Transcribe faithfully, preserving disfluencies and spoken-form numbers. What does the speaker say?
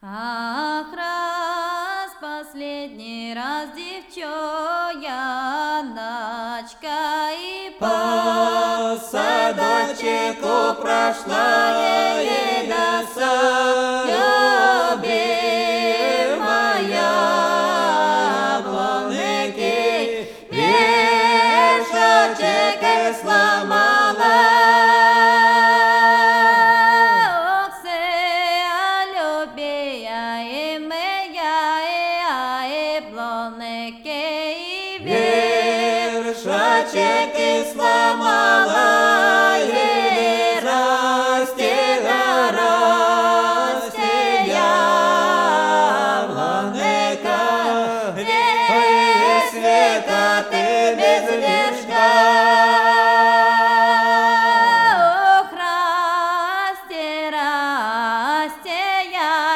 Ах, раз, последний раз, девчоночка, и По садочку прошла Елиса, любимая, блонники, вешочек сломала. ох, сея, любия, и моя, и блонники, и Вершочек сломала, и растила, растила, блонника, весь света ты без вершка. ох, расти, расти, я